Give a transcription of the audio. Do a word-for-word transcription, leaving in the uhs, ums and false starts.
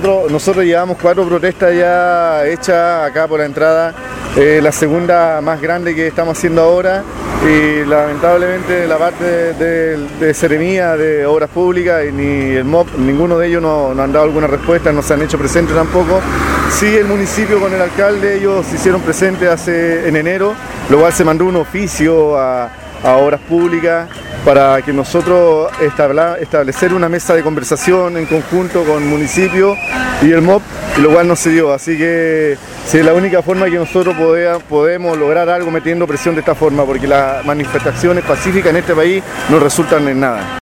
nosotros, nosotros llevamos cuatro protestas ya hechas acá por la entrada, eh, la segunda más grande que estamos haciendo ahora, y lamentablemente la parte de, de, de Seremía, de Obras Públicas, y ni el M O P, ninguno de ellos nos no han dado alguna respuesta, no se han hecho presentes tampoco. Sí, el municipio con el alcalde, ellos se hicieron presentes hace, en enero, lo cual se mandó un oficio a, a Obras Públicas para que nosotros establa, establecer una mesa de conversación en conjunto con el municipio y el M O P, y lo cual no se dio, así que sí, es la única forma que nosotros podea, podemos lograr algo metiendo presión de esta forma, porque las manifestaciones pacíficas en este país no resultan en nada.